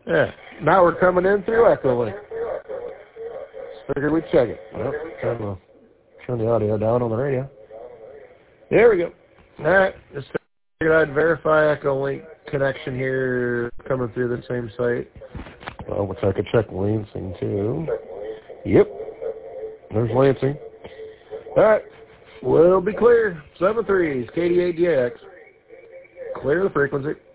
Yeah. Now we're coming in through Echolink. Figured we'd check it. Well, turn the audio down on the radio. There we go. All right. Just figured I'd verify Echolink connection here coming through the same site. Well, which I could check Lansing too. Yep. There's Lansing. All right. We'll be clear. 7-3s, KDAGX. Clear the frequency.